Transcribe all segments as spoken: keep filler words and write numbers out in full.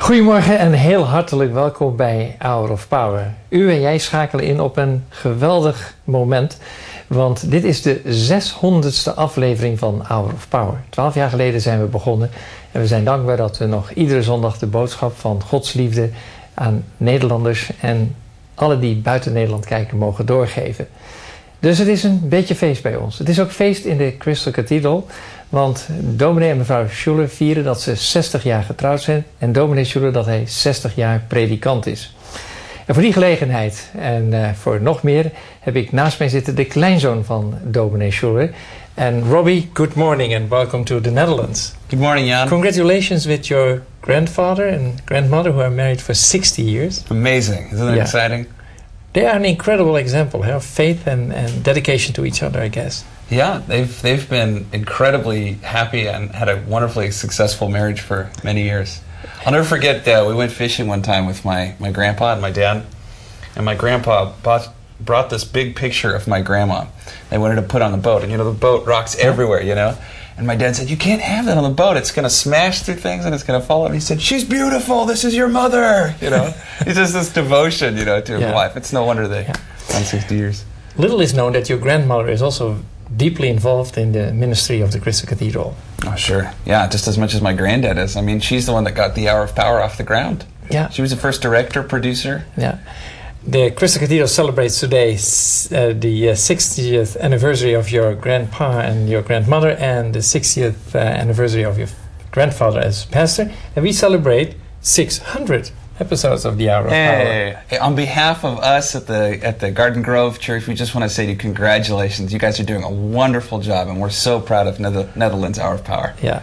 Goedemorgen en heel hartelijk welkom bij Hour of Power. U en jij schakelen in op een geweldig moment, want dit is de zeshonderdste aflevering van Hour of Power. Twaalf jaar geleden zijn we begonnen en we zijn dankbaar dat we nog iedere zondag de boodschap van Gods liefde aan Nederlanders en alle die buiten Nederland kijken mogen doorgeven. Dus het is een beetje feest bij ons. Het is ook feest in de Crystal Cathedral, want dominee en mevrouw Schuller vieren dat ze zestig jaar getrouwd zijn en dominee Schuller dat hij zestig jaar predikant is. En voor die gelegenheid en uh, voor nog meer heb ik naast mij zitten de kleinzoon van dominee Schuller. En Robbie, good morning and welcome to the Netherlands. Good morning, Jan. Congratulations with your grandfather and grandmother who are married for sixty years. Amazing. Isn't that Yeah. exciting? They are an incredible example huh, of faith and, and dedication to each other, I guess. Yeah, they've they've been incredibly happy and had a wonderfully successful marriage for many years. I'll never forget, uh, we went fishing one time with my, my grandpa and my dad, and my grandpa bought, brought this big picture of my grandma. They wanted to put on the boat, and you know, the boat rocks everywhere, you know? And my dad said, you can't have that on the boat. It's going to smash through things and it's going to fall over. He said, she's beautiful. This is your mother. You know, it's just this devotion, you know, to Yeah. his wife. It's no wonder they, Yeah. on sixty years. Little is known that your grandmother is also deeply involved in the ministry of the Crystal Cathedral. Oh, sure. Yeah, just as much as my granddad is. I mean, she's the one that got the Hour of Power off the ground. Yeah. She was the first director, producer. Yeah. The Crystal Cathedral celebrates today uh, the uh, sixtieth anniversary of your grandpa and your grandmother and the sixtieth uh, anniversary of your grandfather as pastor. And we celebrate six hundred episodes of the Hour of Hey. Power. Hey, on behalf of us at the at the Garden Grove Church, we just want to say to you congratulations. You guys are doing a wonderful job, and we're so proud of Nether- Netherlands Hour of Power. Yeah.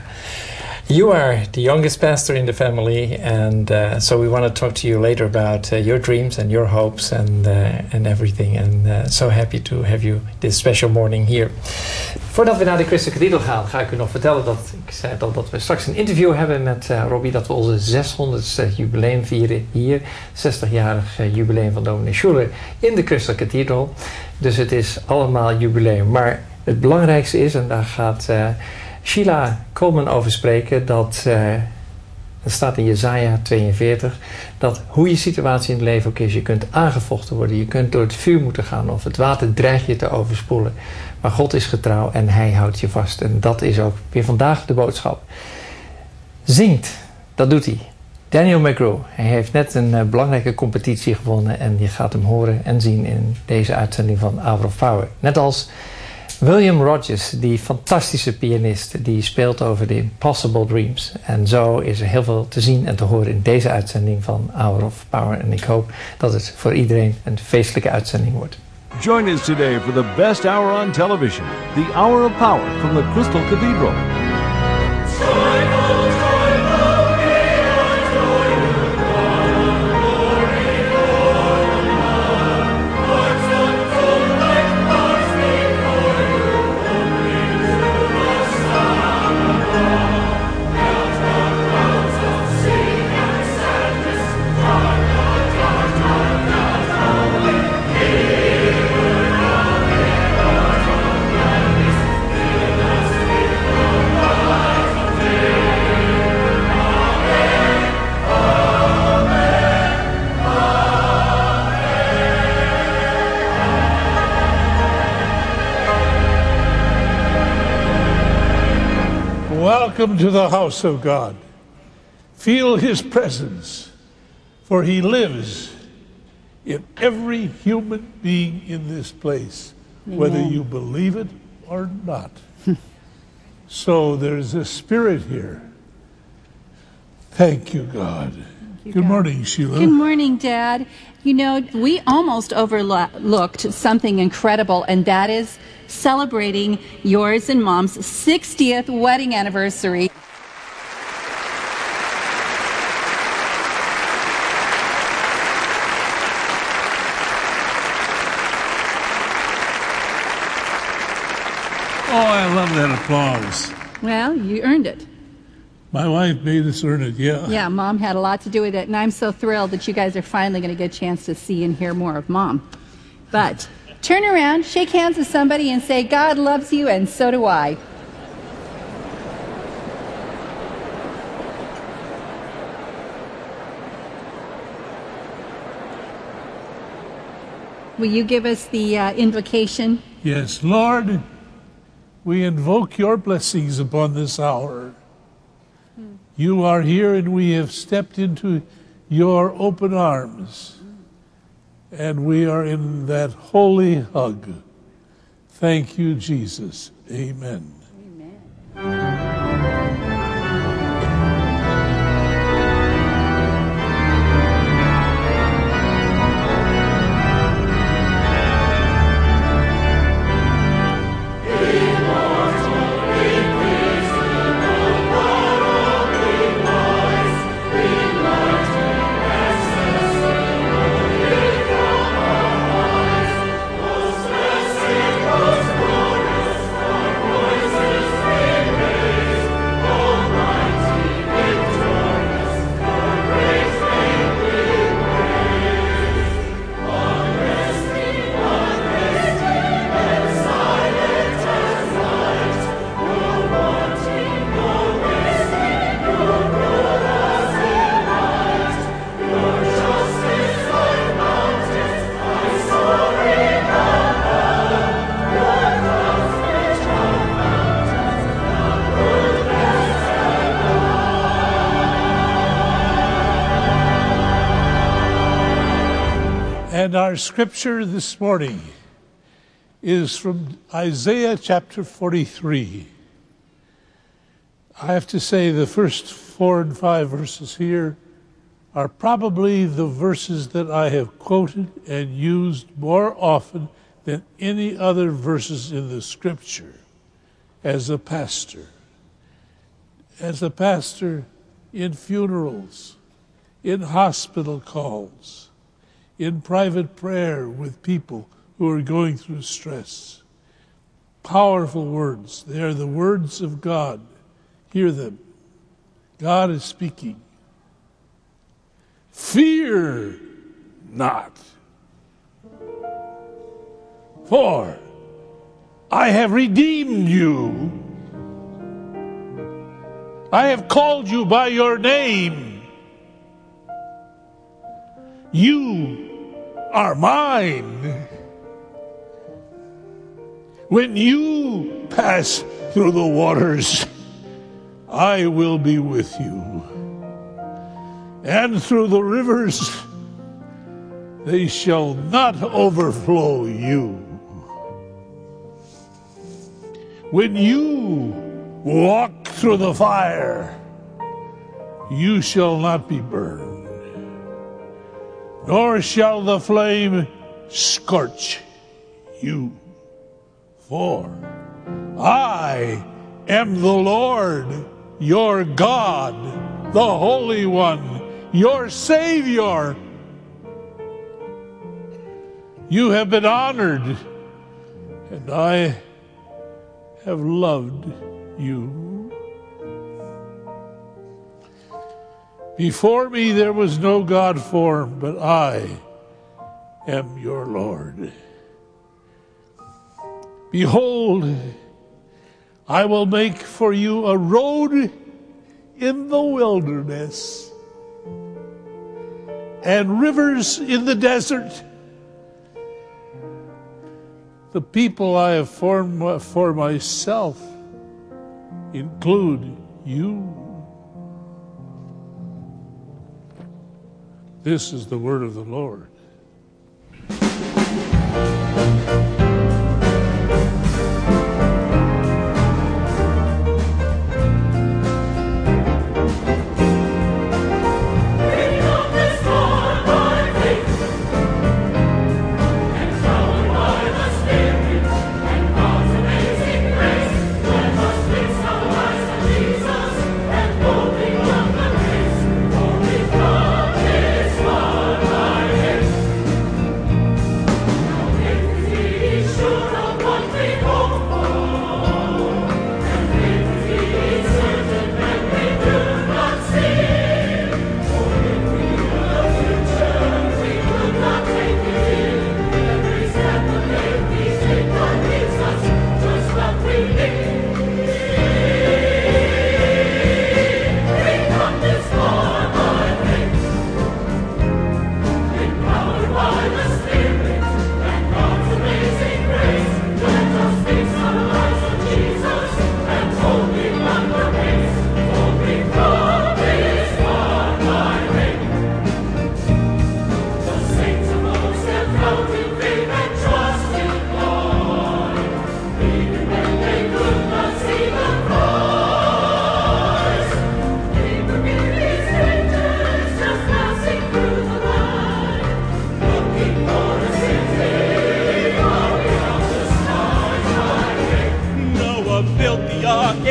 You are the youngest pastor in the family, and uh, so we want to talk to you later about uh, your dreams and your hopes and uh, and everything. And uh, so happy to have you this special morning here. Voordat we naar de Crystal Cathedral gaan, ga ik u nog vertellen dat ik zei al dat we straks een interview hebben met uh, Robbie, dat we onze zeshonderdste jubileum vieren hier, zestigjarig uh, jubileum van dominee Schuller in de Crystal Cathedral. Dus het is allemaal jubileum. Maar het belangrijkste is, en daar gaat Uh, Sheila Coleman over spreken, dat, uh, dat staat in Jesaja tweeënveertig, dat hoe je situatie in het leven ook is, je kunt aangevochten worden, je kunt door het vuur moeten gaan of het water dreigt je te overspoelen. Maar God is getrouw en hij houdt je vast. En dat is ook weer vandaag de boodschap. Zingt, dat doet hij. Daniel McGraw, hij heeft net een uh, belangrijke competitie gewonnen en je gaat hem horen en zien in deze uitzending van Hour of Power. Net als William Rogers, die fantastische pianist, die speelt over de Impossible Dreams. En zo is er heel veel te zien en te horen in deze uitzending van Hour of Power. En ik hoop dat het voor iedereen een feestelijke uitzending wordt. Join us today for the best hour on television, the Hour of Power from the Crystal Cathedral. Welcome to the house of God. Feel his presence, for he lives in every human being in this place, Amen. whether you believe it or not. So there's a spirit here. Thank you, God. you, Good God. morning, Sheila. Good morning, Dad. You know, we almost overlooked something incredible, and that is celebrating yours and Mom's sixtieth wedding anniversary. Oh, I love that applause. Well, you earned it. My wife made us earn it, yeah. Yeah, Mom had a lot to do with it, and I'm so thrilled that you guys are finally going to get a chance to see and hear more of Mom. But turn around, shake hands with somebody, and say, God loves you, and so do I. will you give us the uh, invocation? Yes, Lord, we invoke your blessings upon this hour. You are here and we have stepped into your open arms. And we are in that holy hug. Thank you, Jesus. Amen. And our scripture this morning is from Isaiah chapter forty-three. I have to say the first four and five verses here are probably the verses that I have quoted and used more often than any other verses in the scripture as a pastor. As a pastor in funerals, in hospital calls, in private prayer with people who are going through stress. Powerful words. They are the words of God. Hear them. God is speaking. Fear not, for I have redeemed you. I have called you by your name. You are mine. When you pass through the waters, I will be with you. And through the rivers, they shall not overflow you. When you walk through the fire, you shall not be burned, nor shall the flame scorch you. For I am the Lord, your God, the Holy One, your Savior. You have been honored, and I have loved you. Before me there was no God formed, but I am your Lord. Behold, I will make for you a road in the wilderness and rivers in the desert. The people I have formed for myself include you. This is the word of the Lord.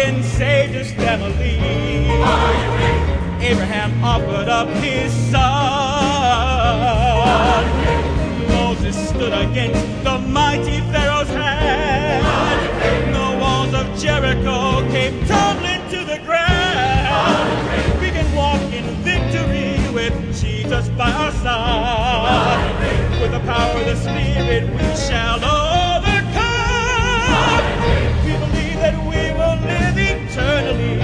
and saved his family. Abraham offered up his son. Moses stood against the mighty Pharaoh's hand. The walls of Jericho came tumbling to the ground. We can walk in victory with Jesus by our side. With the power of the Spirit we shall overcome. We believe that we will live eternally.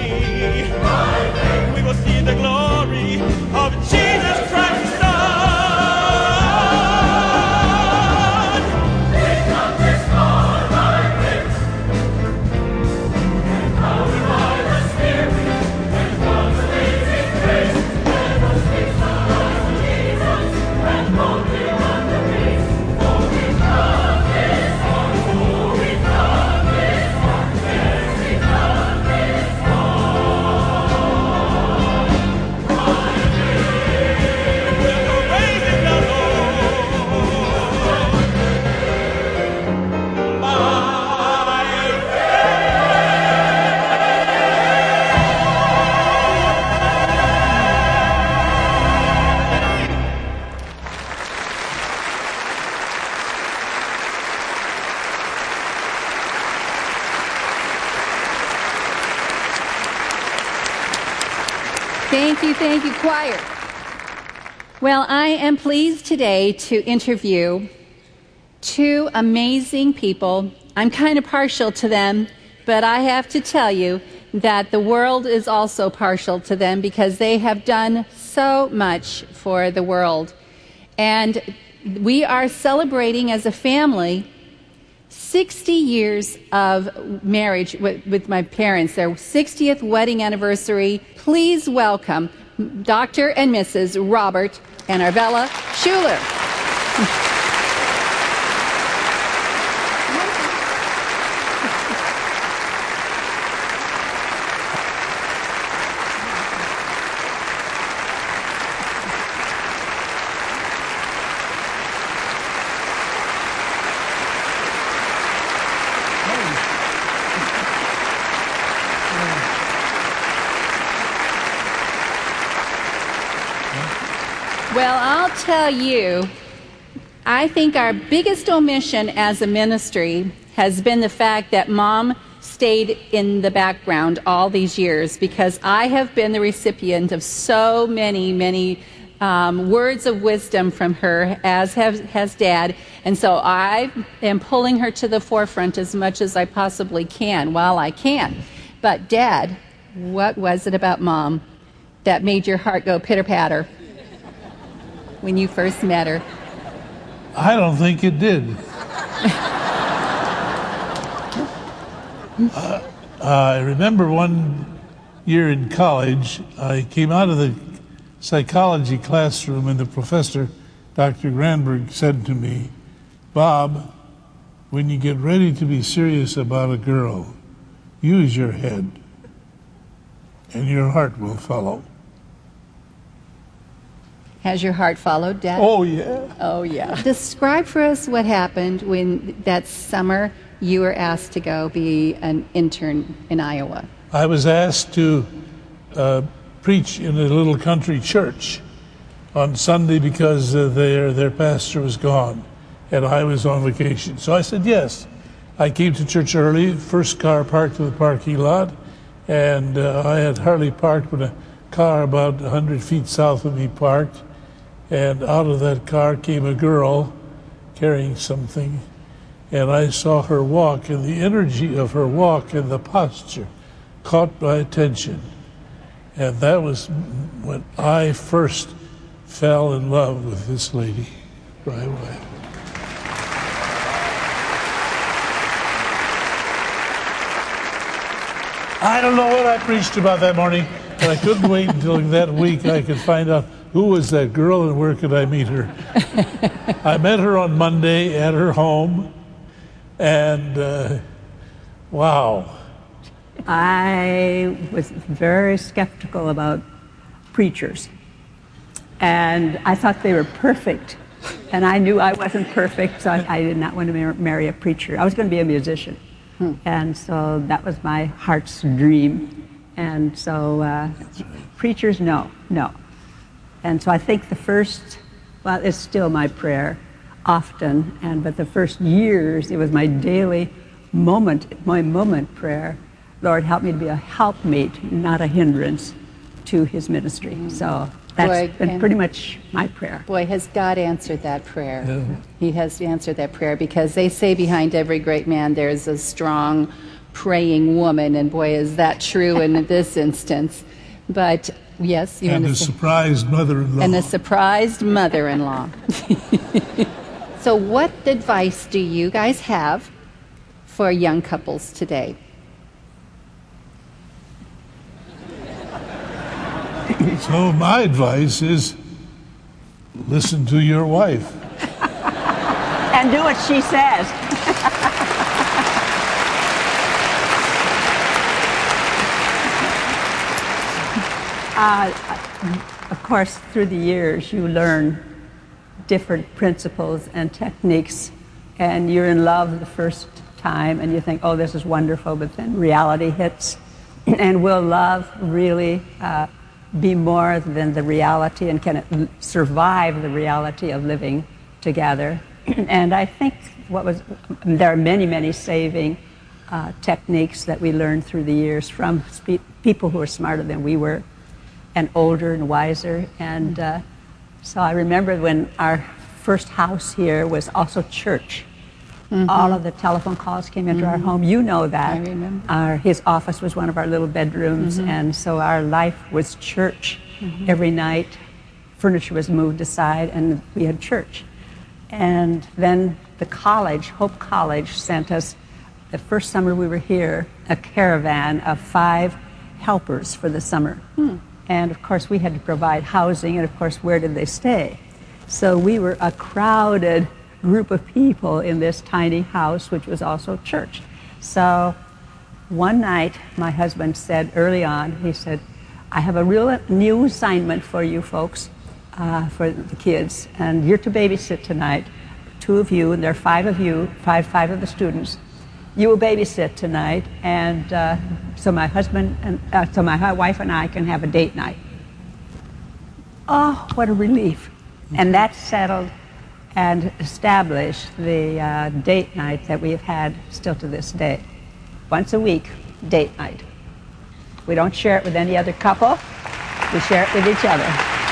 We will see the glory of Jesus Christ the Son. Become restored by grace, empowered by the Spirit, and God's amazing grace. Let us speak the life of Jesus and boldly run the race. For we come this far, for we come this far, yes, we come this far. Thank you, thank you, choir. Well, I am pleased today to interview two amazing people. I'm kind of partial to them, but I have to tell you that the world is also partial to them because they have done so much for the world. And we are celebrating as a family sixty years of marriage with, with my parents, their sixtieth wedding anniversary. Please welcome Doctor and Missus Robert and Arvella Schuler. Well, I'll tell you, I think our biggest omission as a ministry has been the fact that Mom stayed in the background all these years, because I have been the recipient of so many, many um, words of wisdom from her, as has, has Dad. And so I am pulling her to the forefront as much as I possibly can while I can. But Dad, what was it about Mom that made your heart go pitter-patter when you first met her? I don't think it did. uh, I remember one year in college, I came out of the psychology classroom and the professor, Doctor Granberg, said to me, "Bob, when you get ready to be serious about a girl, use your head and your heart will follow." Has your heart followed, Dad? Oh, yeah. Oh, yeah. Describe for us what happened when that summer you were asked to go be an intern in Iowa. I was asked to uh, preach in a little country church on Sunday because uh, their, their pastor was gone and I was on vacation. So I said yes. I came to church early, first car parked in the parking lot, and uh, I had hardly parked when a car about one hundred feet south of me parked. And out of that car came a girl carrying something, and I saw her walk, and the energy of her walk and the posture caught my attention. And that was when I first fell in love with this lady right away. I don't know what I preached about that morning, but I couldn't wait until that week I could find out who was that girl and where could I meet her. I met her on Monday at her home, and uh, wow. I was very skeptical about preachers, and I thought they were perfect, and I knew I wasn't perfect, so I, I did not want to mar- marry a preacher. I was going to be a musician. Hmm. And so that was my heart's dream. And so uh, preachers, no, no. And so I think the first, well, it's still my prayer often, and but the first years, it was my daily moment, my moment prayer. Lord, help me to be a helpmeet, not a hindrance to his ministry. Mm. So that's Boy, been pretty much my prayer. Boy, has God answered that prayer. Yeah. He has answered that prayer, because they say behind every great man there's a strong praying woman, and boy, is that true in this instance. But yes, you and a understand. surprised mother-in-law. And a surprised mother-in-law. So what advice do you guys have for young couples today? So my advice is listen to your wife. And do what she says. uh, of course, through the years, you learn different principles and techniques, and you're in love the first time, and you think, oh, this is wonderful, but then reality hits. And will love really uh, be more than the reality, and can it survive the reality of living together? And I think what was, there are many, many saving uh, techniques that we learned through the years from spe- people who are smarter than we were, and older and wiser. And uh, so I remember when our first house here was also church. Mm-hmm. All of the telephone calls came into mm-hmm. our home. You know that. I remember. Our, his office was one of our little bedrooms, mm-hmm. and so our life was church. Mm-hmm. Every night, furniture was moved aside, and we had church. And then the college, Hope College, sent us, the first summer we were here, a caravan of five helpers for the summer. Hmm. And of course, we had to provide housing, and of course, where did they stay? So we were a crowded group of people in this tiny house, which was also church. So one night, my husband said early on, he said, I have a real new assignment for you folks, uh, for the kids, and you're to babysit tonight. Two of you, and there are five of you, five, five of the students. You will babysit tonight, and uh, so my husband and uh, so my wife and I can have a date night. Oh, what a relief! And that settled and established the uh, date night that we have had still to this day. Once a week, date night. We don't share it with any other couple. We share it with each other.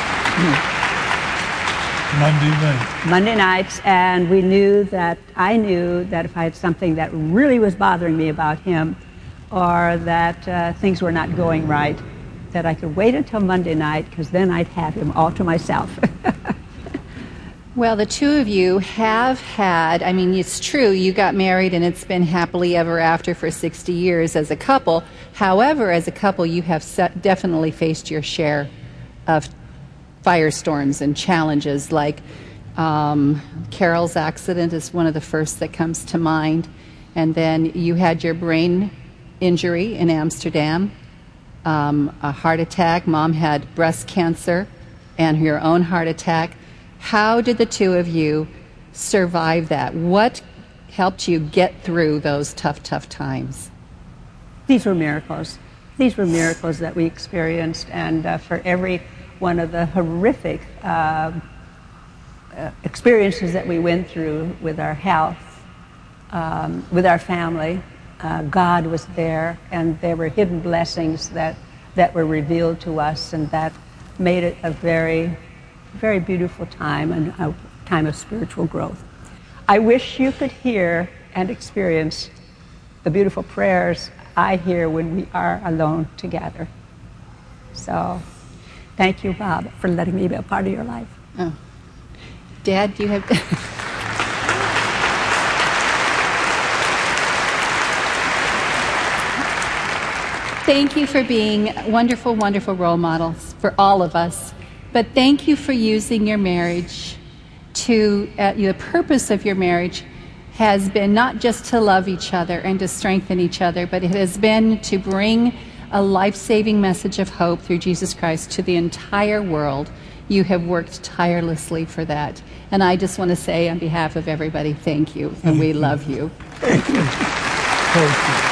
Monday night. Monday nights, and we knew that, I knew that if I had something that really was bothering me about him, or that uh, things were not going right, that I could wait until Monday night, because then I'd have him all to myself. Well, the two of you have had, I mean, it's true, you got married and it's been happily ever after for sixty years as a couple. However, as a couple, you have set, definitely faced your share of firestorms and challenges, like um, Carol's accident is one of the first that comes to mind. And then you had your brain injury in Amsterdam, um, a heart attack. Mom had breast cancer and your own heart attack. How did the two of you survive that? What helped you get through those tough, tough times? These were miracles. These were miracles that we experienced, and uh, for every one of the horrific uh, uh, experiences that we went through with our health, um, with our family, uh, God was there, and there were hidden blessings that, that were revealed to us, and that made it a very, very beautiful time, and a time of spiritual growth. I wish you could hear and experience the beautiful prayers I hear when we are alone together. So, thank you, Bob, for letting me be a part of your life. Oh. Dad, do you have... Thank you for being wonderful, wonderful role models for all of us. But thank you for using your marriage to, uh, the purpose of your marriage has been not just to love each other and to strengthen each other, but it has been to bring a life-saving message of hope through Jesus Christ to the entire world. You have worked tirelessly for that. And I just want to say on behalf of everybody, thank you, and we love you. Thank you. Thank you.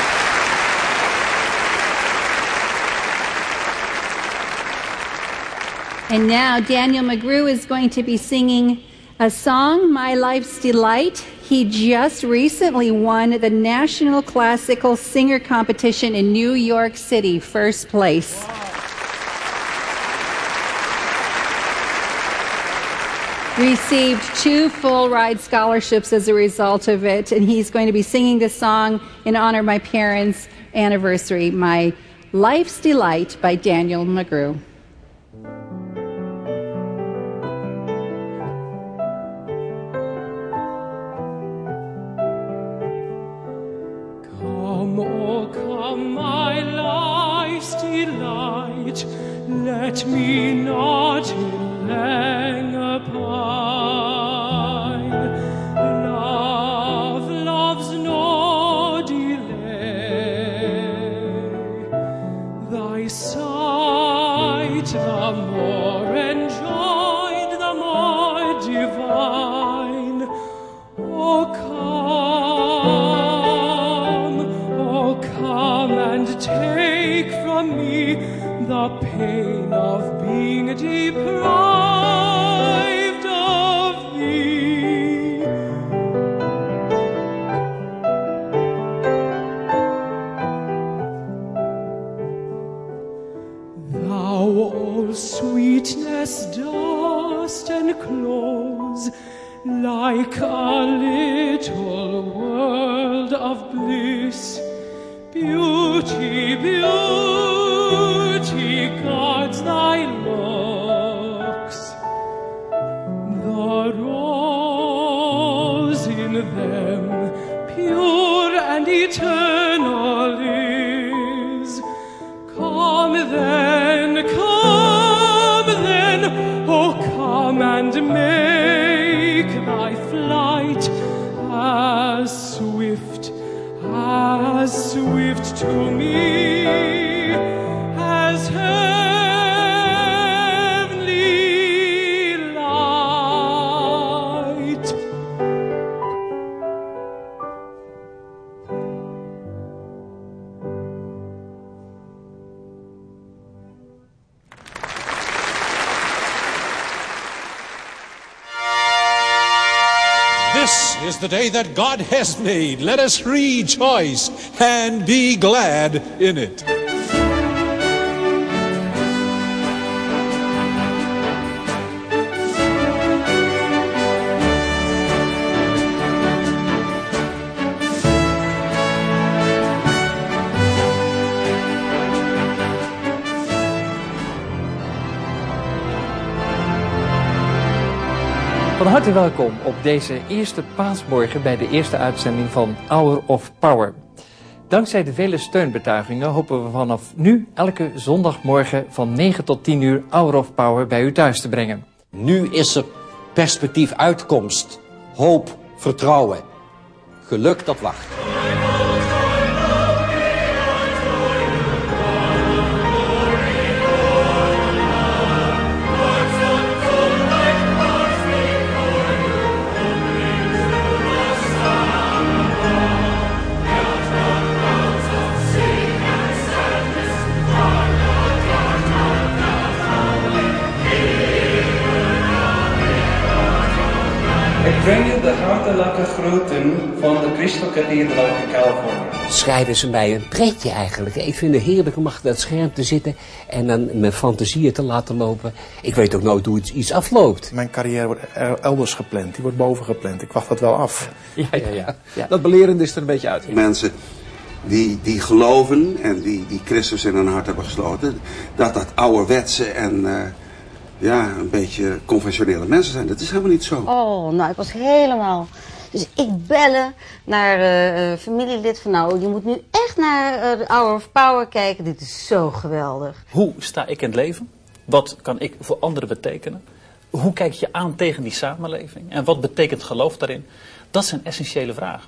And now Daniel McGrew is going to be singing a song, My Life's Delight. He just recently won the National Classical Singer Competition in New York City, first place. Received two full ride scholarships as a result of it, and he's going to be singing this song in honor of my parents' anniversary, My Life's Delight by Daniel McGrew. Come, oh come, my life's delight, let me not in languor pine. Love loves no delay. Thy sight, the more enjoyed, the more divine. Oh, come, oh, come and take from me the pain of being deprived of thee. Thou, O sweetness, dost enclose like a little world of bliss. Beauty, beauty guards thy looks. The rose in them, pure and eternal is. Come then, come then, oh come and make thy flight as swift, as swift to me as heavenly light. This is the day that God has made. Let us rejoice and be glad in it. Van harte welkom op deze eerste paasmorgen bij de eerste uitzending van Hour of Power. Dankzij de vele steunbetuigingen hopen we vanaf nu elke zondagmorgen van negen tot tien uur Hour of Power bij u thuis te brengen. Nu is er perspectief, uitkomst, hoop, vertrouwen. Geluk dat wacht. Ik breng je de hartelijke groeten van de Crystal Cathedral in Californië. Schrijven ze mij een pretje eigenlijk. Ik vind het heerlijk om achter dat scherm te zitten en dan mijn fantasieën te laten lopen. Ik weet ook nooit hoe iets, iets afloopt. Mijn carrière wordt elders gepland, die wordt boven gepland. Ik wacht dat wel af. Ja, ja, ja. ja. Dat belerende is er een beetje uit. Mensen die, die geloven en die, die Christus in hun hart hebben gesloten, dat dat ouderwetse en uh, ja, een beetje conventionele mensen zijn. Dat is helemaal niet zo. Oh, nou, ik was helemaal... Dus ik bellen naar uh, familielid van nou, je moet nu echt naar uh, de Hour of Power kijken. Dit is zo geweldig. Hoe sta ik in het leven? Wat kan ik voor anderen betekenen? Hoe kijk je aan tegen die samenleving? En wat betekent geloof daarin? Dat zijn essentiële vragen.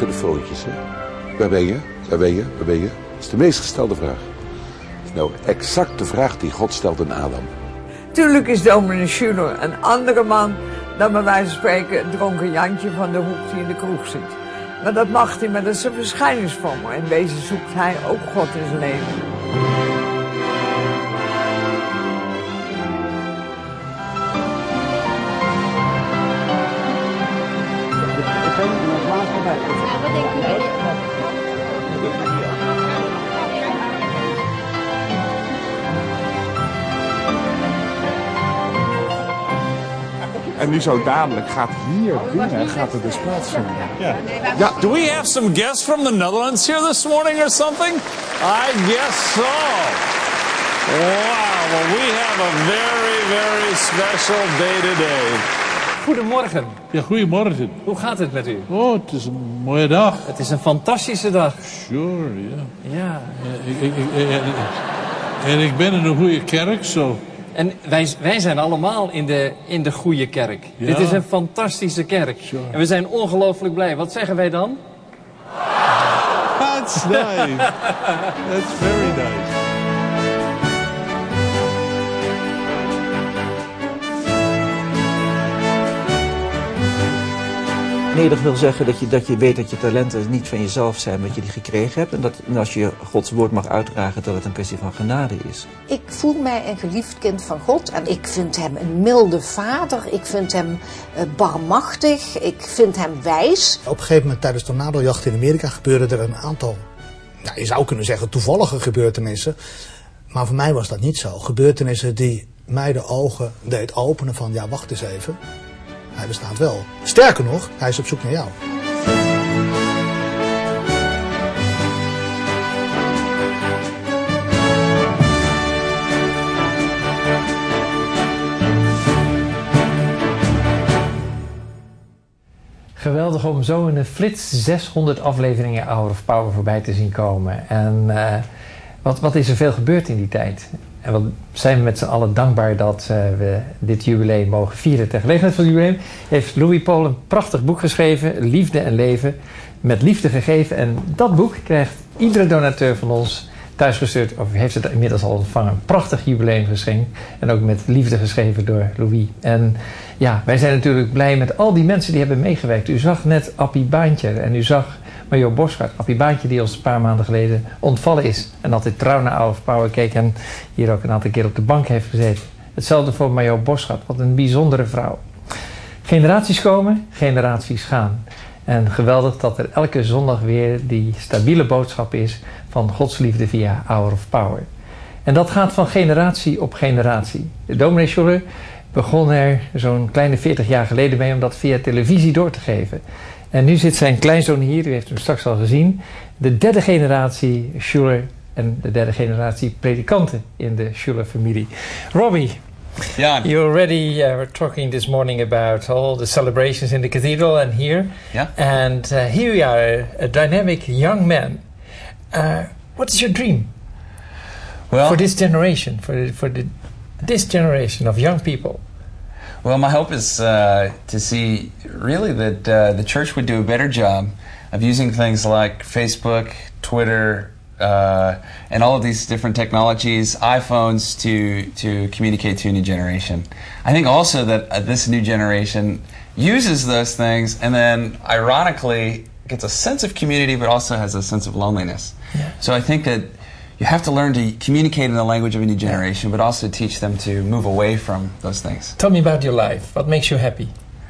telefoontjes, hè? Waar ben je? Waar ben je? Waar ben je? Dat is de meest gestelde vraag. Dat is nou exact de vraag die God stelt aan Adam. Tuurlijk is dominee Schuller een andere man dan bij wijze van spreken het dronken Jantje van de hoek die in de kroeg zit. Maar dat mag hij, maar dat is een verschijningsvorm. In wezen zoekt hij ook God in zijn leven. En nu zo dadelijk gaat hier binnen gaat er dus plaatsvinden. Yeah. Yeah. Do we have some guests from the Netherlands here this morning or something? I guess so. Wow, well we have a very, very special day today. Goedemorgen. Ja, goedemorgen. Hoe gaat het met u? Oh, het is een mooie dag. Het is een fantastische dag. Sure, ja. Ja. Ik, ik, ik, en, en ik ben in een goede kerk, zo. En wij, wij zijn allemaal in de, in de goede kerk. Ja. Dit is een fantastische kerk. Sure. En we zijn ongelooflijk blij. Wat zeggen wij dan? That's nice. That's very nice. Nee, dat wil zeggen dat je, dat je weet dat je talenten niet van jezelf zijn, maar dat je die gekregen hebt. En dat en als je Gods woord mag uitdragen, dat het een kwestie van genade is. Ik voel mij een geliefd kind van God en ik vind hem een milde vader. Ik vind hem uh, barmachtig. Ik vind hem wijs. Op een gegeven moment tijdens de tornadojacht in Amerika gebeurden er een aantal, nou, je zou kunnen zeggen toevallige gebeurtenissen. Maar voor mij was dat niet zo. Gebeurtenissen die mij de ogen deed openen van ja, wacht eens even. Hij bestaat wel. Sterker nog, hij is op zoek naar jou. Geweldig om zo in een flits zeshonderd afleveringen Hour of Power voorbij te zien komen. En uh, wat, wat is er veel gebeurd in die tijd? En wat zijn we met z'n allen dankbaar dat uh, we dit jubileum mogen vieren. Ter gelegenheid van het jubileum heeft Louis Paul een prachtig boek geschreven, Liefde en Leven, met liefde gegeven. En dat boek krijgt iedere donateur van ons thuisgestuurd, of heeft het inmiddels al ontvangen. Een prachtig jubileumgeschenk. En ook met liefde geschreven door Louis. En ja, wij zijn natuurlijk blij met al die mensen die hebben meegewerkt. U zag net Appie Baantje en u zag Major Boschart. Appie Baantje die ons een paar maanden geleden ontvallen is. En altijd trouw naar Hour of Power keek en hier ook een aantal keer op de bank heeft gezeten. Hetzelfde voor Major Boschart. Wat een bijzondere vrouw. Generaties komen, generaties gaan. En geweldig dat er elke zondag weer die stabiele boodschap is van Gods liefde via Hour of Power. En dat gaat van generatie op generatie. De dominee Schuller begon er zo'n kleine veertig jaar geleden mee om dat via televisie door te geven. En nu zit zijn kleinzoon hier, u heeft hem straks al gezien, de derde generatie Schuller en de derde generatie predikanten in de Schuller-familie. Robbie, yeah. you already uh, were talking this morning about all the celebrations in the cathedral and here. Yeah. And uh, here we are, a, a dynamic young man. Uh, what is your dream well, for this generation, for, the, for the, this generation of young people? Well, my hope is uh, to see really that uh, the church would do a better job of using things like Facebook, Twitter, uh, and all of these different technologies, iPhones, to to communicate to a new generation. I think also that uh, this new generation uses those things and then ironically gets a sense of community but also has a sense of loneliness. Yeah. So I think that you have to learn to communicate in the language of a new generation, but also teach them to move away from those things. Tell me about your life. What makes you happy?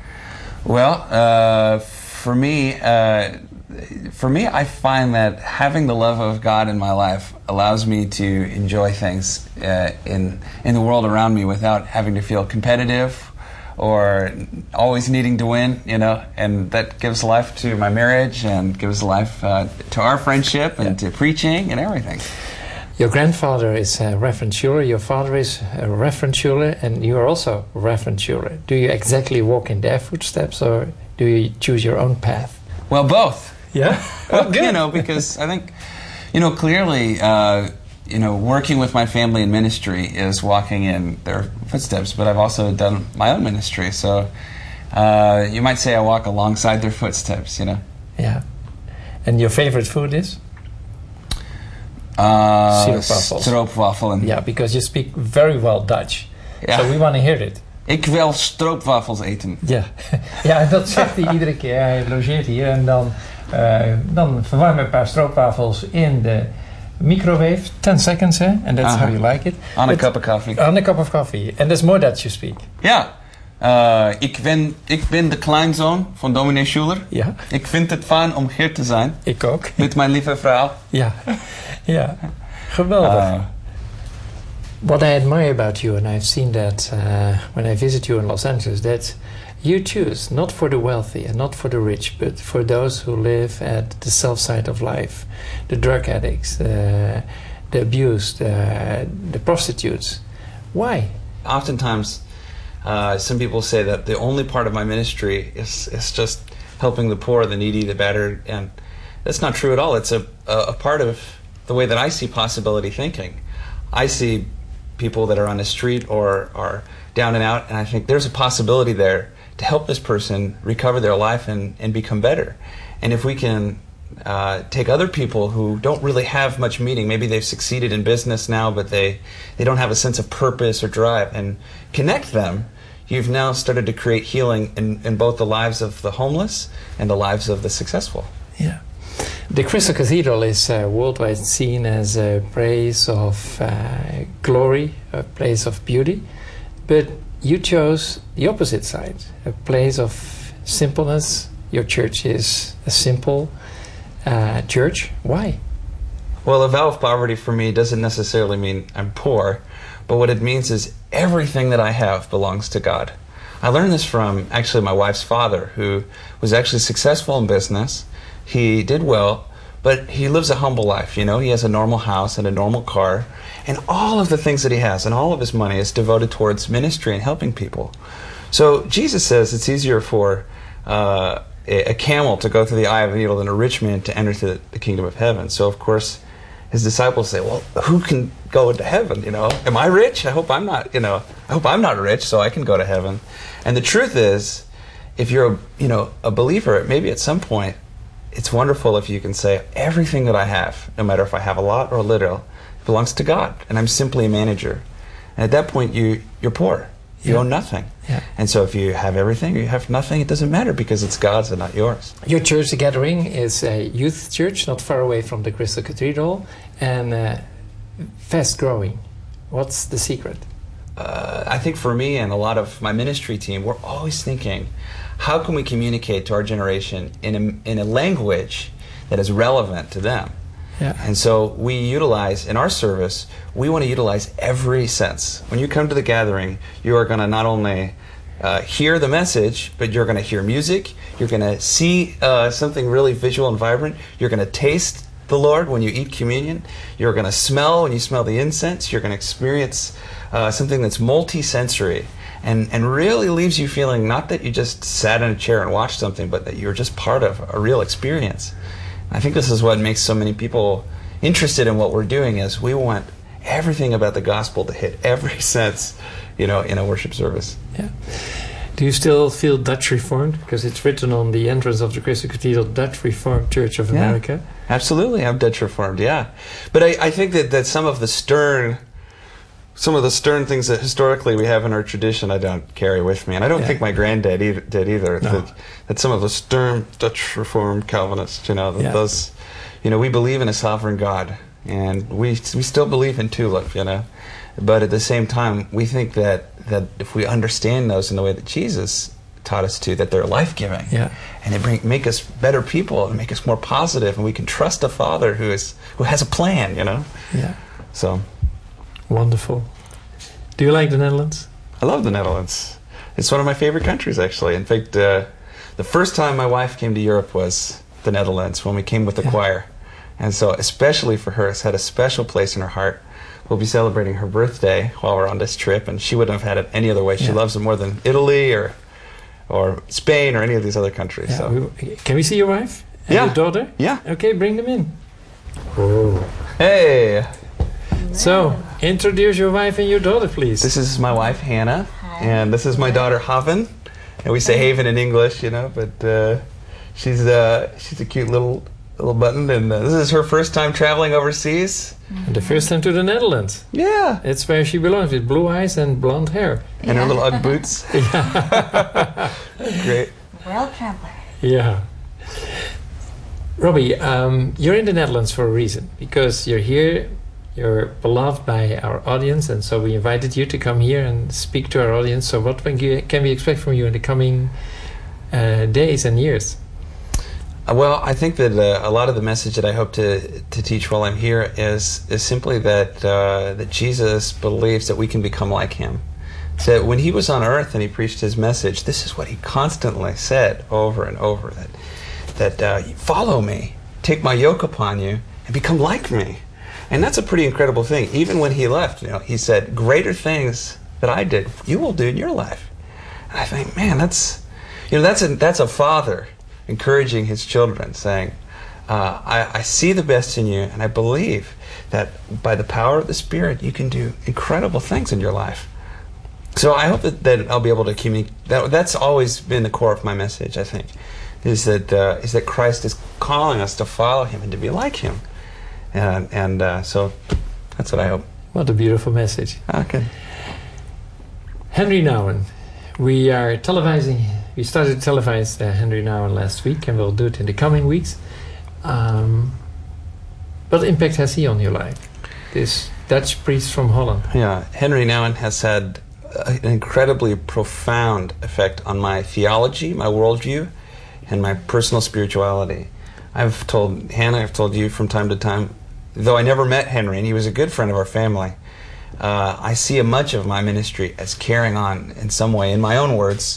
Well, uh, for me, uh, for me, I find that having the love of God in my life allows me to enjoy things uh, in in the world around me without having to feel competitive or always needing to win, you know, and that gives life to my marriage and gives life uh, to our friendship and yeah. to preaching and everything. Your grandfather is uh, Reverend Schuller, your father is uh, Reverend Schuller, and you are also Reverend Schuller. Do you exactly walk in their footsteps or do you choose your own path? Well, both. Yeah? Well, you know, because I think, you know, clearly, uh, you know, working with my family in ministry is walking in their footsteps, but I've also done my own ministry, so uh, you might say I walk alongside their footsteps, you know. Yeah. And your favorite food is? Uh, Stroopwafels. Stroopwafelen. Yeah, because you speak very well Dutch. Ja. So we want to hear it. Ik wil stroopwafels eten. Ja, ja, dat zegt hij iedere keer. Hij logeert hier en dan, uh, dan verwarmen we een paar stroopwafels in de microwave. ten seconds, hè? And that's Uh-huh. how you like it. On a But, cup of coffee. On a cup of coffee. And there's more Dutch you speak. Ja. Uh, ik, ben, ik ben de kleinzoon van dominee Schuller. Ja. Ik vind het fijn om hier te zijn. Ik ook. Met mijn lieve vrouw. Ja, ja. Geweldig. Uh, What I admire about you, and I've seen that uh, when I visit you in Los Angeles, that you choose not for the wealthy and not for the rich, but for those who live at the self side of life, the drug addicts, uh, the abused, uh, the prostitutes. Why? Oftentimes, uh, some people say that the only part of my ministry is, is just helping the poor, the needy, the battered, and that's not true at all. It's a, a, a part of the way that I see possibility thinking. I see people that are on the street or are down and out, and I think there's a possibility there to help this person recover their life and, and become better. And if we can uh, take other people who don't really have much meaning, maybe they've succeeded in business now, but they, they don't have a sense of purpose or drive, and connect them, you've now started to create healing in, in both the lives of the homeless and the lives of the successful. Yeah. The Crystal Cathedral is uh, worldwide seen as a place of uh, glory, a place of beauty, but you chose the opposite side, a place of simpleness. Your church is a simple uh, church. Why? Well, a vow of poverty for me doesn't necessarily mean I'm poor, but what it means is everything that I have belongs to God. I learned this from actually my wife's father, who was actually successful in business. He did well, but he lives a humble life, you know. He has a normal house and a normal car, and all of the things that he has and all of his money is devoted towards ministry and helping people. So Jesus says it's easier for uh, a, a camel to go through the eye of a needle than a rich man to enter the, the kingdom of heaven. So, of course, his disciples say, well, who can go into heaven, you know? Am I rich? I hope I'm not, you know, I hope I'm not rich so I can go to heaven. And the truth is, if you're a, you know, a believer, maybe at some point, it's wonderful if you can say, everything that I have, no matter if I have a lot or a little, belongs to God, and I'm simply a manager. And at that point, you, you're poor. You Yeah. own nothing. Yeah. And so if you have everything or you have nothing, it doesn't matter because it's God's and not yours. Your church, The Gathering, is a youth church not far away from the Crystal Cathedral and uh, fast growing. What's the secret? Uh, I think for me and a lot of my ministry team, we're always thinking, how can we communicate to our generation in a, in a language that is relevant to them? Yeah. And so we utilize, in our service, we want to utilize every sense. When you come to the gathering, you are going to not only uh, hear the message, but you're going to hear music, you're going to see uh, something really visual and vibrant, you're going to taste the Lord when you eat communion, you're going to smell when you smell the incense, you're going to experience uh, something that's multi-sensory and, and really leaves you feeling not that you just sat in a chair and watched something, but that you're just part of a real experience. I think this is what makes so many people interested in what we're doing is we want everything about the gospel to hit every sense, you know, in a worship service. Yeah. Do you still feel Dutch Reformed? Because it's written on the entrance of the Crystal Cathedral, Dutch Reformed Church of Yeah. America. Absolutely, I'm Dutch Reformed, yeah. But I, I think that, that some of the stern some of the stern things that historically we have in our tradition I don't carry with me. And I don't Yeah. think my granddad either, did either. No. That, that some of the stern Dutch Reformed Calvinists, you know, that Yeah. those, you know, we believe in a sovereign God. And we we still believe in tulip, you know. But at the same time, we think that, that if we understand those in the way that Jesus taught us to, that they're life-giving. Yeah. And they bring, make us better people and make us more positive, and we can trust a Father who is who has a plan, you know. Yeah. So, wonderful. Do you like the Netherlands? I love the Netherlands. It's one of my favorite countries, actually. In fact, uh, the first time my wife came to Europe was the Netherlands, when we came with the Yeah. choir. And so, especially for her, it's had a special place in her heart. We'll be celebrating her birthday while we're on this trip, and she wouldn't have had it any other way. She Yeah. loves it more than Italy or or Spain or any of these other countries. Yeah, So. we, can we see your wife and Yeah. your daughter? Yeah. Okay, bring them in. Oh. Hey! So, introduce your wife and your daughter, please. This is my wife, Hannah, and this is my daughter, Haven. And we say Haven in English, you know, but uh, she's uh, she's a cute little little button, and uh, this is her first time traveling overseas. And the first time to the Netherlands. Yeah. It's where she belongs, with blue eyes and blonde hair. And yeah. her little Ugg boots. Great. Well traveler. Yeah. Robbie, um, you're in the Netherlands for a reason, because you're here, you're beloved by our audience, and so we invited you to come here and speak to our audience. So what can we expect from you in the coming uh, days and years? Uh, well, I think that uh, a lot of the message that I hope to to teach while I'm here is is simply that uh, that Jesus believes that we can become like Him. So when He was on earth and He preached His message, this is what He constantly said over and over, that that uh, follow me, take my yoke upon you, and become like me. And that's a pretty incredible thing. Even when He left, you know, He said, greater things that I did, you will do in your life. And I think, man, that's, you know, that's a, that's a father encouraging his children, saying, uh, I, I see the best in you, and I believe that by the power of the Spirit, you can do incredible things in your life. So I hope that, that I'll be able to communicate. That, that's always been the core of my message, I think, is that uh, is that Christ is calling us to follow Him and to be like Him. And, and uh, so that's what I hope. What a beautiful message. Okay. Henry Nouwen. We are televising, we started to televise uh, Henry Nouwen last week, and we'll do it in the coming weeks. Um, what impact has he on your life? This Dutch priest from Holland. Yeah, Henry Nouwen has had an incredibly profound effect on my theology, my worldview, and my personal spirituality. I've told Hannah, I've told you from time to time, though I never met Henry, and he was a good friend of our family, uh, I see a much of my ministry as carrying on in some way, in my own words,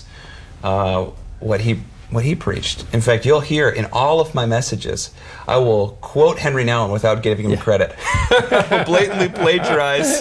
uh, what he what he preached. In fact, you'll hear in all of my messages, I will quote Henry Nouwen without giving him yeah. credit. I'll blatantly plagiarize,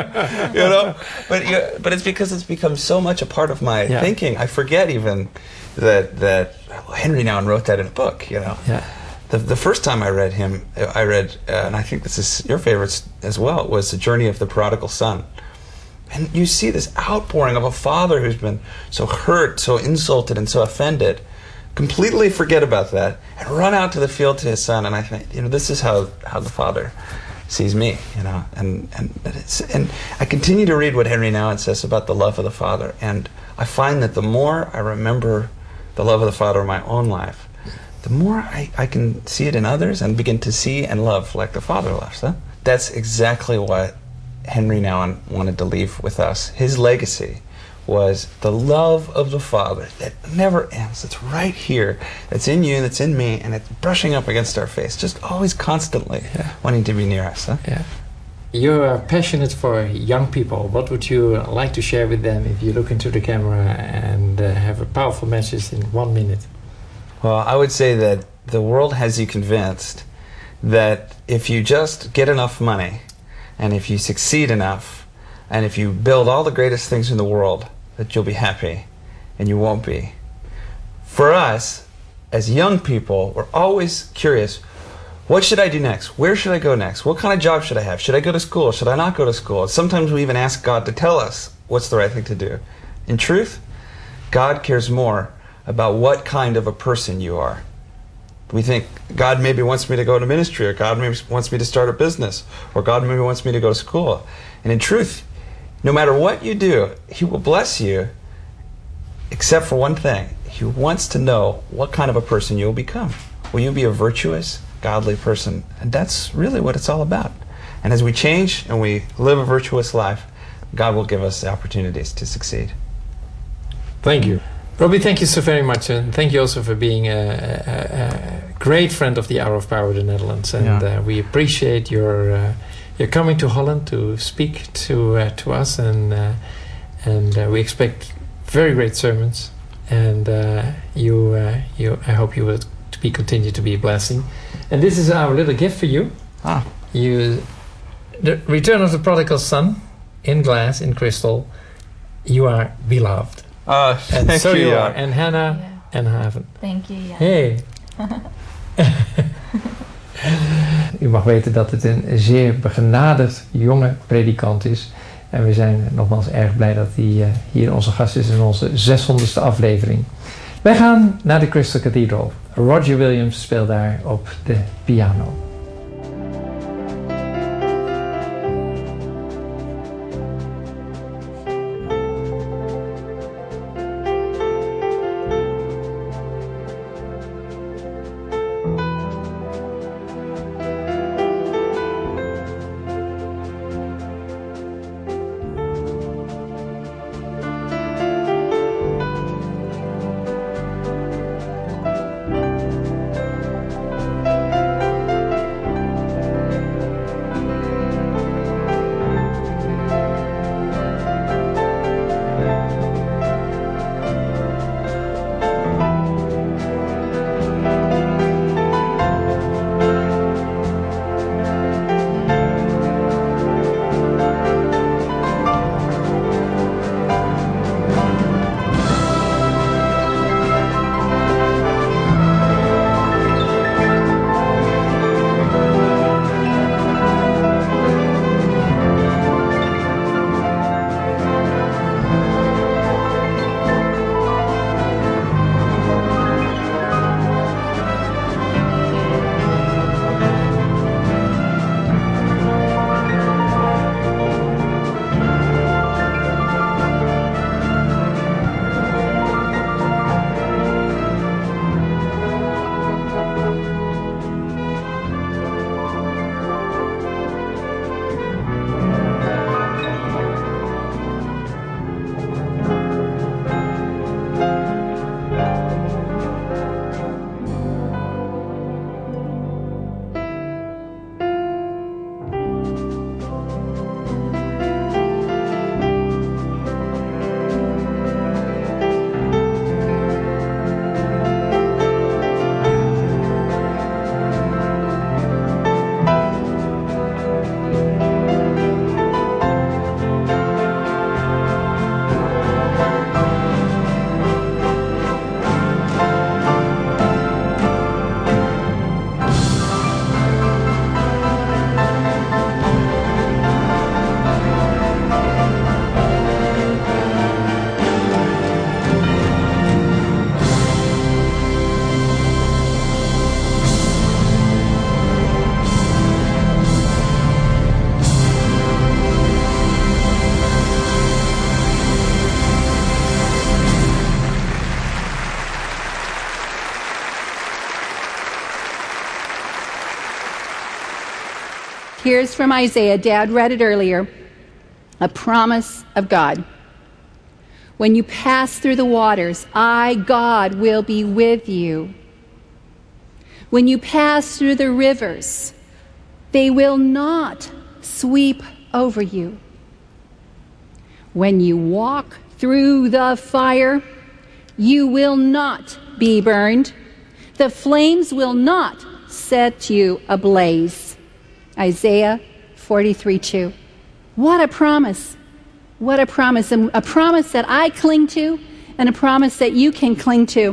you know. But you, but it's because it's become so much a part of my yeah. thinking. I forget even that that Henry Nouwen wrote that in a book, you know. Yeah. The, the first time I read him, I read, uh, and I think this is your favorites as well, was The Journey of the Prodigal Son. And you see this outpouring of a father who's been so hurt, so insulted, and so offended, completely forget about that, and run out to the field to his son. And I think, you know, this is how, how the father sees me, you know. And and it's, and I continue to read what Henry Nouwen says about the love of the Father, and I find that the more I remember the love of the Father in my own life, the more I, I can see it in others and begin to see and love like the Father loves. Huh? That's exactly what Henry Nouwen wanted to leave with us. His legacy was the love of the Father that never ends. It's right here. It's in you, that's in me, and it's brushing up against our face, just always constantly yeah. wanting to be near us. Huh? Yeah. You're passionate for young people. What would you like to share with them if you look into the camera and uh, have a powerful message in one minute? Well, I would say that the world has you convinced that if you just get enough money, and if you succeed enough, and if you build all the greatest things in the world, that you'll be happy, and you won't be. For us, as young people, we're always curious, what should I do next? Where should I go next? What kind of job should I have? Should I go to school? Should I not go to school? Sometimes we even ask God to tell us what's the right thing to do. In truth, God cares more about what kind of a person you are. We think, God maybe wants me to go to ministry, or God maybe wants me to start a business, or God maybe wants me to go to school. And in truth, no matter what you do, He will bless you, except for one thing. He wants to know what kind of a person you'll become. Will you be a virtuous, godly person? And that's really what it's all about. And as we change and we live a virtuous life, God will give us the opportunities to succeed. Thank you. Robbie, thank you so very much, and thank you also for being a, a, a great friend of the Hour of Power, the Netherlands. And yeah. uh, we appreciate your uh, your coming to Holland to speak to uh, to us, and uh, and uh, we expect very great sermons. And uh, you uh, you, I hope you will be continue to be a blessing. And this is our little gift for you. Ah, you, the Return of the Prodigal Son, in glass, in crystal. You are beloved. Uh, and so you, you are. And Hannah yeah. en Haven. Thank you, yeah. Hey. U mag weten dat het een zeer begenadigd jonge predikant is. En we zijn nogmaals erg blij dat hij uh, hier onze gast is in onze zeshonderdste aflevering. Wij gaan naar de Crystal Cathedral. Roger Williams speelt daar op de piano. Here's from Isaiah. Dad read it earlier. A promise of God. When you pass through the waters, I, God, will be with you. When you pass through the rivers, they will not sweep over you. When you walk through the fire, you will not be burned. The flames will not set you ablaze. Isaiah forty-three two. What a promise. What a promise. And a promise that I cling to, and a promise that you can cling to.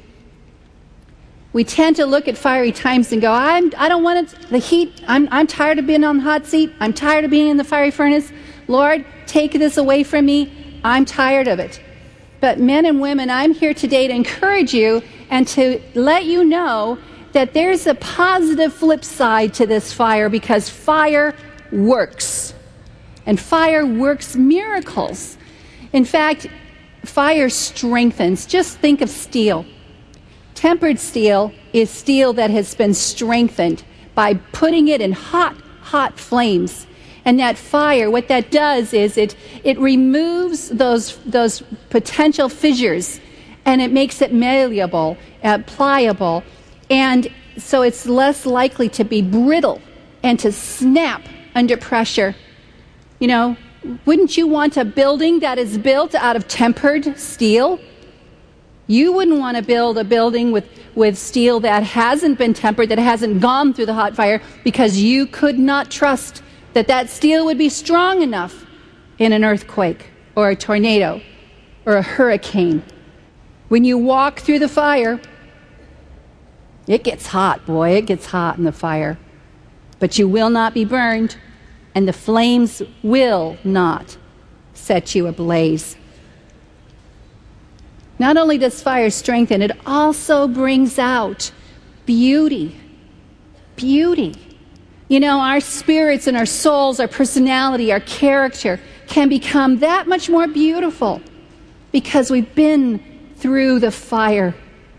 We tend to look at fiery times and go, I'm, I don't want it, the heat. I'm, I'm tired of being on the hot seat. I'm tired of being in the fiery furnace. Lord, take this away from me. I'm tired of it. But men and women, I'm here today to encourage you and to let you know that there's a positive flip side to this fire, because fire works. And fire works miracles. In fact, fire strengthens. Just think of steel. Tempered steel is steel that has been strengthened by putting it in hot, hot flames. And that fire, what that does is it, it removes those, those potential fissures, and it makes it malleable, uh, pliable, and so it's less likely to be brittle and to snap under pressure. You know, wouldn't you want a building that is built out of tempered steel? You wouldn't want to build a building with, with steel that hasn't been tempered, that hasn't gone through the hot fire, because you could not trust that that steel would be strong enough in an earthquake or a tornado or a hurricane. When you walk through the fire, it gets hot, boy, it gets hot in the fire. But you will not be burned, and the flames will not set you ablaze. Not only does fire strengthen, it also brings out beauty. Beauty. You know, our spirits and our souls, our personality, our character can become that much more beautiful because we've been through the fire.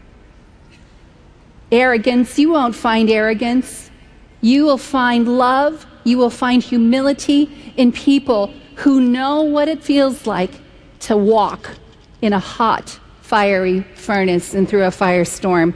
Arrogance, you won't find arrogance. You will find love. You will find humility in people who know what it feels like to walk in a hot, fiery furnace and through a firestorm.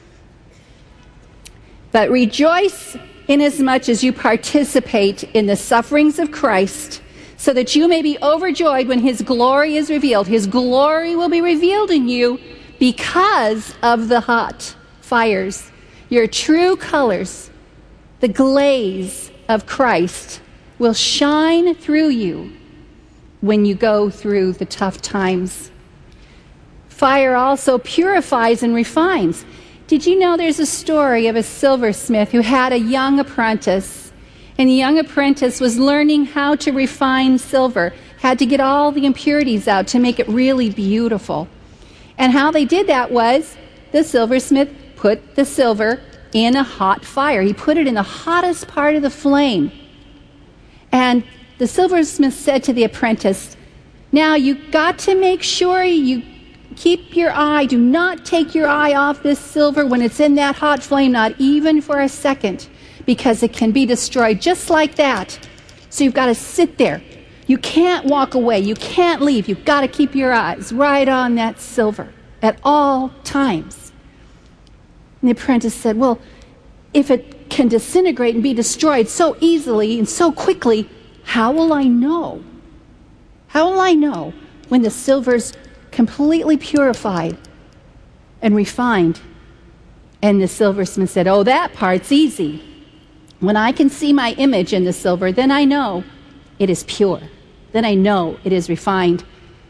But rejoice inasmuch as you participate in the sufferings of Christ, so that you may be overjoyed when his glory is revealed. His glory will be revealed in you because of the hot fires. Your true colors, the glaze of Christ, will shine through you when you go through the tough times. Fire also purifies and refines. Did you know there's a story of a silversmith who had a young apprentice, and the young apprentice was learning how to refine silver, had to get all the impurities out to make it really beautiful. And how they did that was the silversmith put the silver in a hot fire. He put it in the hottest part of the flame. And the silversmith said to the apprentice, now you've got to make sure you keep your eye, do not take your eye off this silver when it's in that hot flame, not even for a second, because it can be destroyed just like that. So you've got to sit there. You can't walk away. You can't leave. You've got to keep your eyes right on that silver at all times. And the apprentice said, well, if it can disintegrate and be destroyed so easily and so quickly, how will I know? How will I know when the silver's completely purified and refined? And the silversmith said, oh, that part's easy. When I can see my image in the silver, then I know it is pure. Then I know it is refined.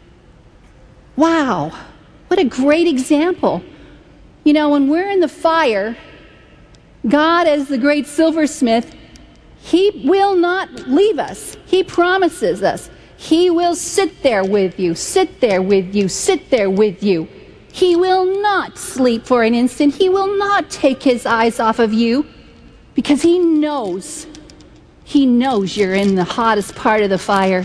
Wow, what a great example. You know, when we're in the fire, God, as the great silversmith, he will not leave us. He promises us. He will sit there with you, sit there with you, sit there with you. He will not sleep for an instant. He will not take his eyes off of you because he knows, he knows you're in the hottest part of the fire.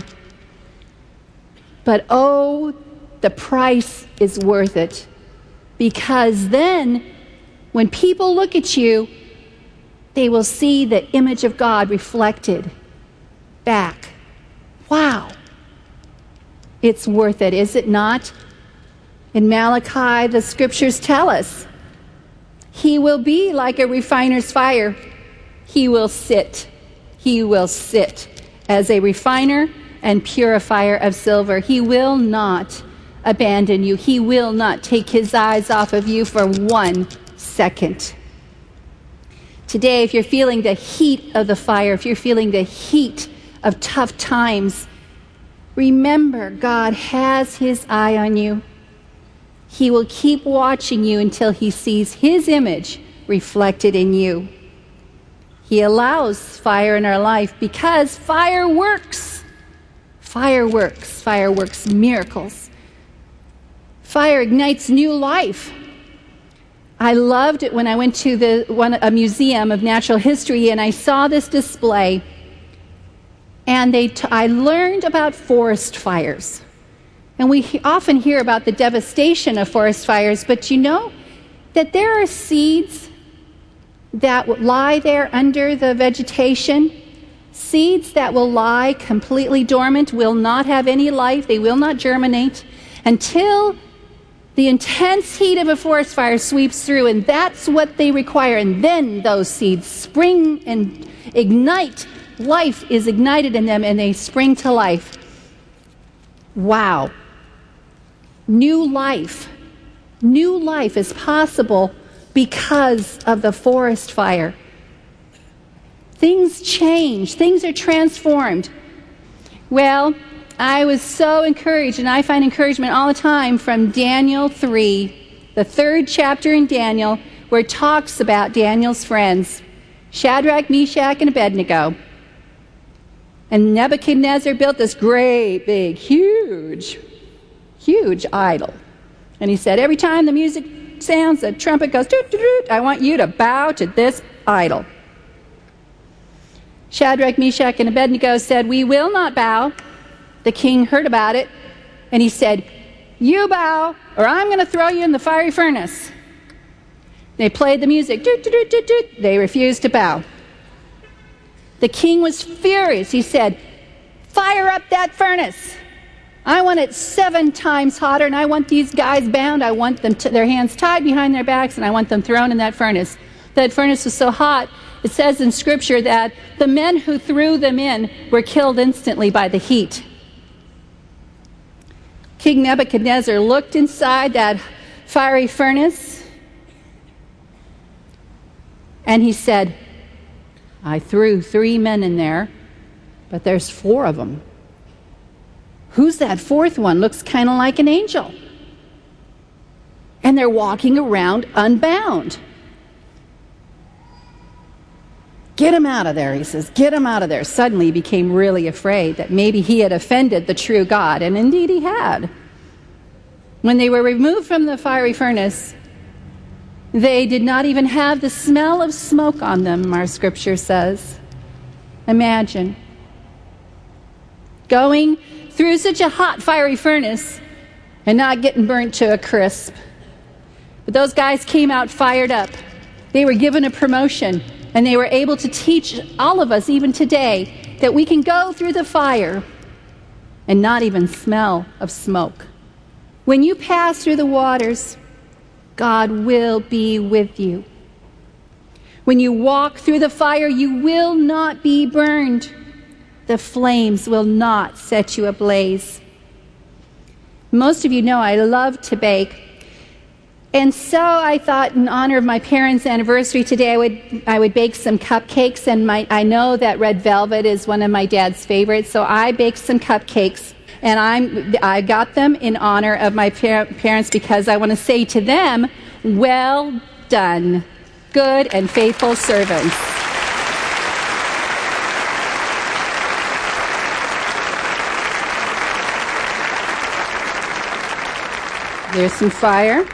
But oh, the price is worth it, because then when people look at you, they will see the image of God reflected back. Wow. It's worth it, is it not? In Malachi, the scriptures tell us, he will be like a refiner's fire. He will sit. He will sit as a refiner and purifier of silver. He will not abandon you. He will not take his eyes off of you for one second. Today, if you're feeling the heat of the fire, if you're feeling the heat of tough times, remember, God has his eye on you. He will keep watching you until he sees his image reflected in you. He allows fire in our life because fire works. Fire works. Fire works miracles. Fire ignites new life. I loved it when I went to the one, a museum of natural history, and I saw this display. And they t- I learned about forest fires. And we he- often hear about the devastation of forest fires, but you know that there are seeds that will lie there under the vegetation, seeds that will lie completely dormant, will not have any life, they will not germinate until the intense heat of a forest fire sweeps through, and that's what they require. And then those seeds spring and ignite. Life is ignited in them, and they spring to life. Wow. New life. New life is possible because of the forest fire. Things change. Things are transformed. Well, I was so encouraged, and I find encouragement all the time from Daniel three, the third chapter in Daniel, where it talks about Daniel's friends, Shadrach, Meshach, and Abednego. And Nebuchadnezzar built this great, big, huge, huge idol. And he said, every time the music sounds, the trumpet goes, doot, doot, doot, I want you to bow to this idol. Shadrach, Meshach, and Abednego said, we will not bow. The king heard about it, and he said, you bow, or I'm going to throw you in the fiery furnace. They played the music. Doot, doot, doot, doot, doot. They refused to bow. The king was furious. He said, fire up that furnace. I want it seven times hotter, and I want these guys bound. I want them t- their hands tied behind their backs, and I want them thrown in that furnace. That furnace was so hot, it says in Scripture that the men who threw them in were killed instantly by the heat. King Nebuchadnezzar looked inside that fiery furnace, and he said, I threw three men in there, but there's four of them. Who's that fourth one? Looks kind of like an angel. And they're walking around unbound. Get him out of there, he says. Get him out of there. Suddenly he became really afraid that maybe he had offended the true God, and indeed he had. When they were removed from the fiery furnace, they did not even have the smell of smoke on them, our scripture says. Imagine going through such a hot, fiery furnace and not getting burnt to a crisp. But those guys came out fired up. They were given a promotion, and they were able to teach all of us, even today, that we can go through the fire and not even smell of smoke. When you pass through the waters, God will be with you. When you walk through the fire, you will not be burned. The flames will not set you ablaze. Most of you know I love to bake. And so I thought, in honor of my parents' anniversary today, I would I would bake some cupcakes. And my, I know that red velvet is one of my dad's favorites, so I baked some cupcakes. And I'm, I got them in honor of my par- parents because I want to say to them, well done, good and faithful servants. There's some fire.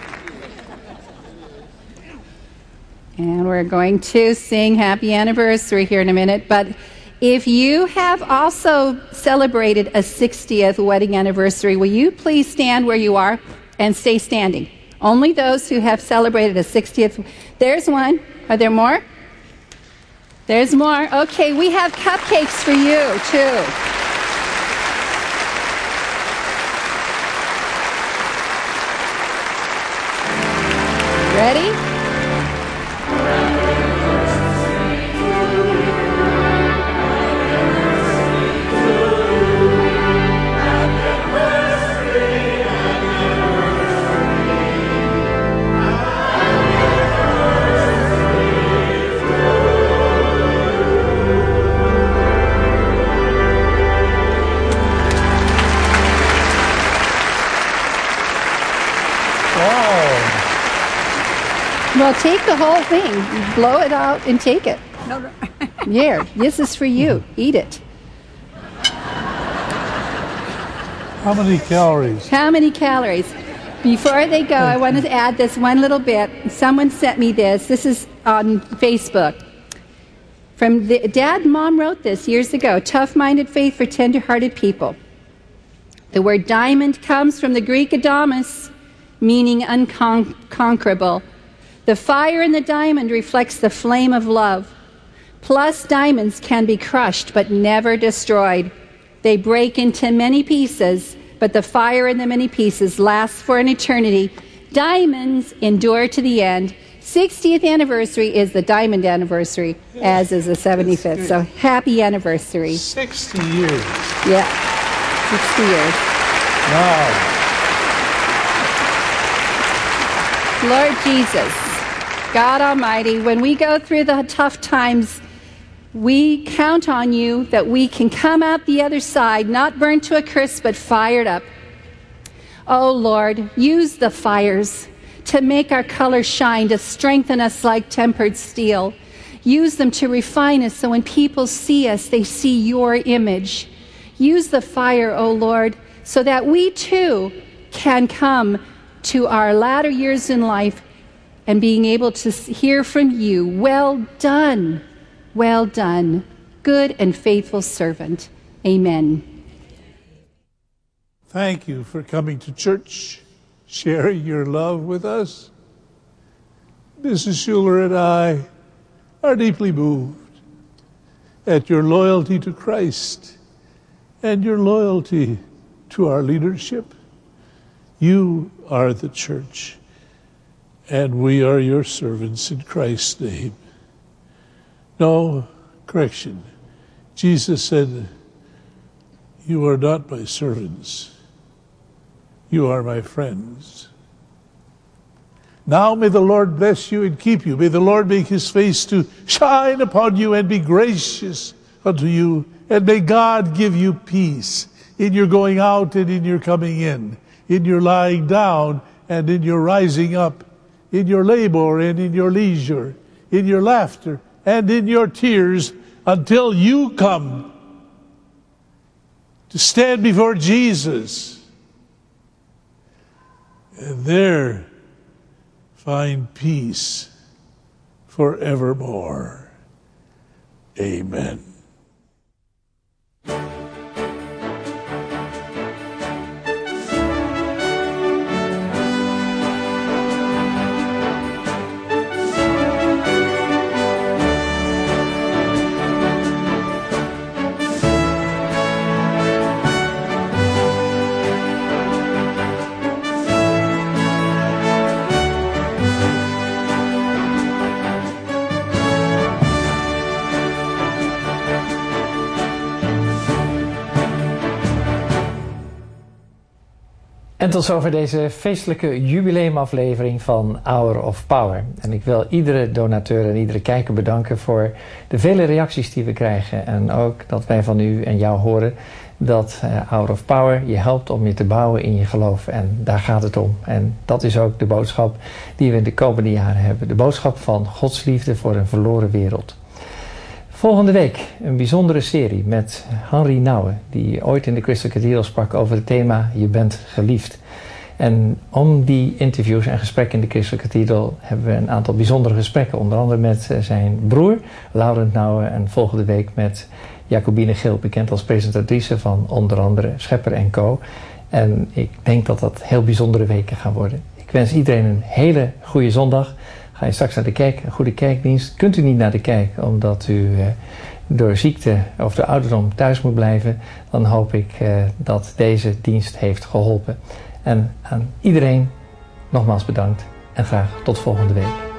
And we're going to sing Happy Anniversary here in a minute. But if you have also celebrated a sixtieth wedding anniversary, will you please stand where you are and stay standing? Only those who have celebrated a sixtieth. There's one. Are there more? There's more. Okay, we have cupcakes for you, too. Ready? Well, take the whole thing, blow it out, and take it. No, no. Here, this is for you. Eat it. How many calories? How many calories? Before they go, I wanted to add this one little bit. Someone sent me this. This is on Facebook. From the, Dad and Mom wrote this years ago. Tough-minded faith for tender-hearted people. The word diamond comes from the Greek adamas, meaning unconquerable. The fire in the diamond reflects the flame of love. Plus, diamonds can be crushed but never destroyed. They break into many pieces, but the fire in the many pieces lasts for an eternity. Diamonds endure to the end. sixtieth anniversary is the diamond anniversary, as is the seventy-fifth. So happy anniversary. sixty years. Yeah, sixty years. Wow. Lord Jesus, God Almighty, when we go through the tough times, we count on you that we can come out the other side, not burned to a crisp, but fired up. Oh, Lord, use the fires to make our colors shine, to strengthen us like tempered steel. Use them to refine us so when people see us, they see your image. Use the fire, oh Lord, so that we too can come to our latter years in life and being able to hear from you, well done, well done, good and faithful servant. Amen. Thank you for coming to church, sharing your love with us. Missus Schuler and I are deeply moved at your loyalty to Christ and your loyalty to our leadership. You are the church, and we are your servants in Christ's name. No, correction. Jesus said, you are not my servants. You are my friends. Now may the Lord bless you and keep you. May the Lord make his face to shine upon you and be gracious unto you. And may God give you peace in your going out and in your coming in, in your lying down and in your rising up, in your labor and in your leisure, in your laughter and in your tears, until you come to stand before Jesus and there find peace forevermore. Amen. En tot zover deze feestelijke jubileumaflevering van Hour of Power. En ik wil iedere donateur en iedere kijker bedanken voor de vele reacties die we krijgen. En ook dat wij van u en jou horen dat uh, Hour of Power je helpt om je te bouwen in je geloof. En daar gaat het om. En dat is ook de boodschap die we in de komende jaren hebben. De boodschap van Gods liefde voor een verloren wereld. Volgende week een bijzondere serie met Henry Nouwen, die ooit in de Crystal Cathedral sprak over het thema Je bent geliefd. En om die interviews en gesprekken in de Crystal Cathedral hebben we een aantal bijzondere gesprekken. Onder andere met zijn broer, Laurent Nouwen, en volgende week met Jacobine Geel, bekend als presentatrice van onder andere Schepper en Co. En ik denk dat dat heel bijzondere weken gaan worden. Ik wens iedereen een hele goede zondag. Ga je straks naar de kerk, een goede kerkdienst. Kunt u niet naar de kerk omdat u eh, door ziekte of de ouderdom thuis moet blijven, dan hoop ik eh, dat deze dienst heeft geholpen. En aan iedereen nogmaals bedankt en graag tot volgende week.